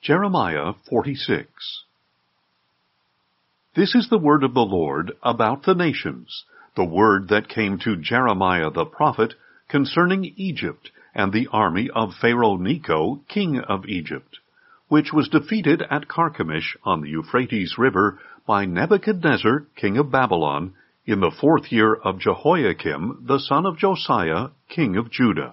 Jeremiah 46. This is the word of the Lord about the nations, the word that came to Jeremiah the prophet concerning Egypt and the army of Pharaoh Necho, king of Egypt, which was defeated at Carchemish on the Euphrates River by Nebuchadnezzar, king of Babylon, in the 4th year of Jehoiakim, the son of Josiah, king of Judah.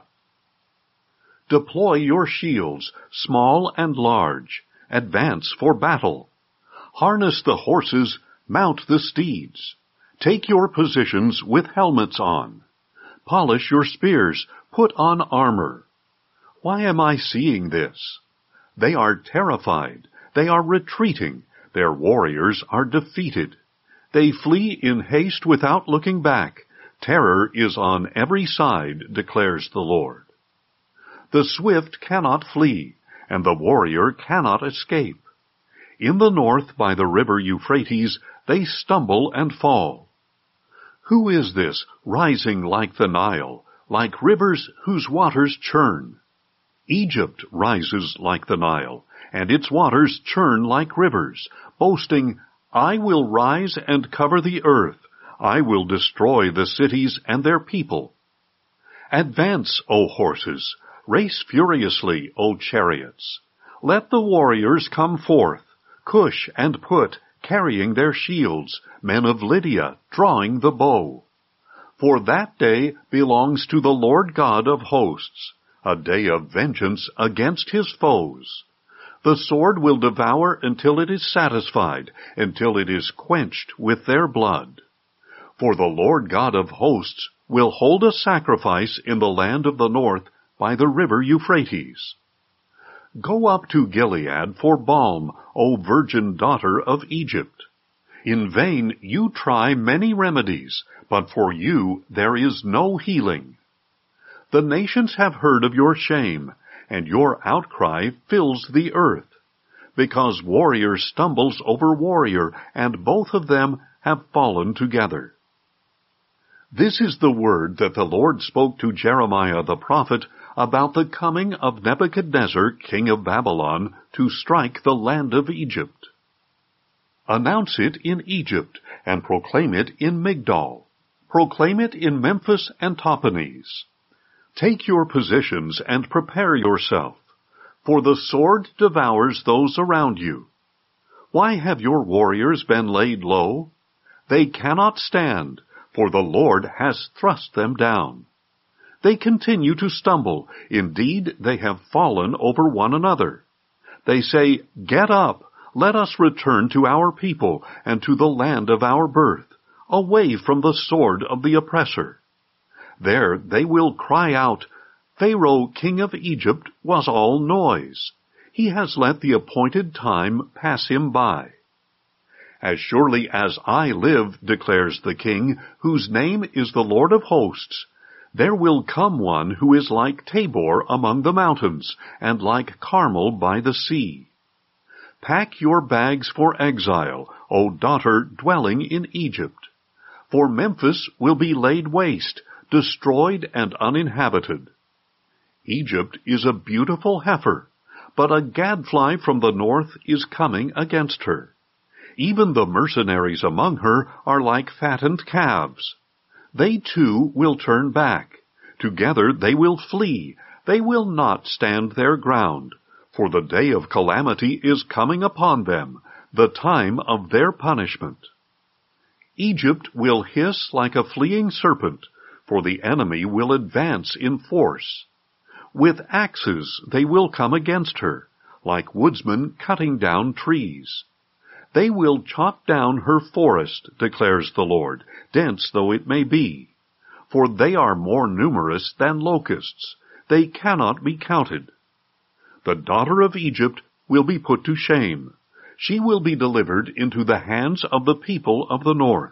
Deploy your shields, small and large. Advance for battle. Harness the horses, mount the steeds. Take your positions with helmets on. Polish your spears, put on armor. Why am I seeing this? They are terrified. They are retreating. Their warriors are defeated. They flee in haste without looking back. Terror is on every side, declares the Lord. The swift cannot flee, and the warrior cannot escape. In the north by the river Euphrates they stumble and fall. Who is this rising like the Nile, like rivers whose waters churn? Egypt rises like the Nile, and its waters churn like rivers, boasting, I will rise and cover the earth. I will destroy the cities and their people. Advance, O horses. Race furiously, O chariots. Let the warriors come forth, Cush and Put, carrying their shields, men of Lydia, drawing the bow. For that day belongs to the Lord God of hosts, a day of vengeance against his foes. The sword will devour until it is satisfied, until it is quenched with their blood. For the Lord God of hosts will hold a sacrifice in the land of the north, by the river Euphrates. Go up to Gilead for balm, O virgin daughter of Egypt. In vain you try many remedies, but for you there is no healing. The nations have heard of your shame, and your outcry fills the earth, because warrior stumbles over warrior, and both of them have fallen together. This is the word that the Lord spoke to Jeremiah the prophet about the coming of Nebuchadnezzar, king of Babylon, to strike the land of Egypt. Announce it in Egypt, and proclaim it in Migdol. Proclaim it in Memphis and Tahpanhes. Take your positions and prepare yourself, for the sword devours those around you. Why have your warriors been laid low? They cannot stand, for the Lord has thrust them down. They continue to stumble. Indeed, they have fallen over one another. They say, Get up, let us return to our people and to the land of our birth, away from the sword of the oppressor. There they will cry out, Pharaoh, king of Egypt, was all noise. He has let the appointed time pass him by. As surely as I live, declares the King, whose name is the Lord of hosts, there will come one who is like Tabor among the mountains, and like Carmel by the sea. Pack your bags for exile, O daughter dwelling in Egypt. For Memphis will be laid waste, destroyed and uninhabited. Egypt is a beautiful heifer, but a gadfly from the north is coming against her. Even the mercenaries among her are like fattened calves. They too will turn back. Together they will flee. They will not stand their ground. For the day of calamity is coming upon them, the time of their punishment. Egypt will hiss like a fleeing serpent, for the enemy will advance in force. With axes they will come against her, like woodsmen cutting down trees. They will chop down her forest, declares the Lord, dense though it may be. For they are more numerous than locusts. They cannot be counted. The daughter of Egypt will be put to shame. She will be delivered into the hands of the people of the north.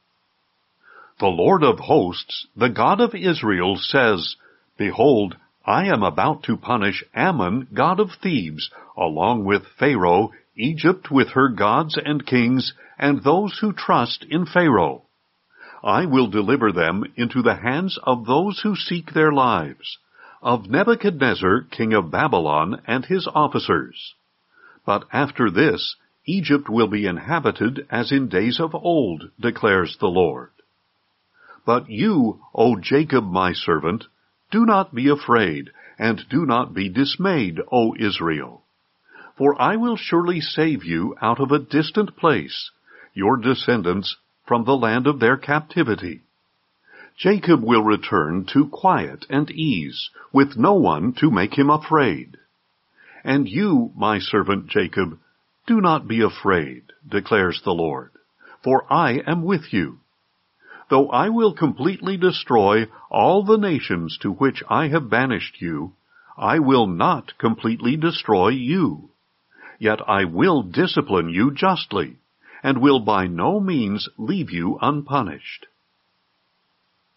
The Lord of hosts, the God of Israel, says, Behold, I am about to punish Ammon, god of Thebes, along with Pharaoh, Egypt with her gods and kings, and those who trust in Pharaoh. I will deliver them into the hands of those who seek their lives, of Nebuchadnezzar, king of Babylon, and his officers. But after this, Egypt will be inhabited as in days of old, declares the Lord. But you, O Jacob my servant, do not be afraid, and do not be dismayed, O Israel. For I will surely save you out of a distant place, your descendants from the land of their captivity. Jacob will return to quiet and ease, with no one to make him afraid. And you, my servant Jacob, do not be afraid, declares the Lord, for I am with you. Though I will completely destroy all the nations to which I have banished you, I will not completely destroy you. Yet I will discipline you justly, and will by no means leave you unpunished.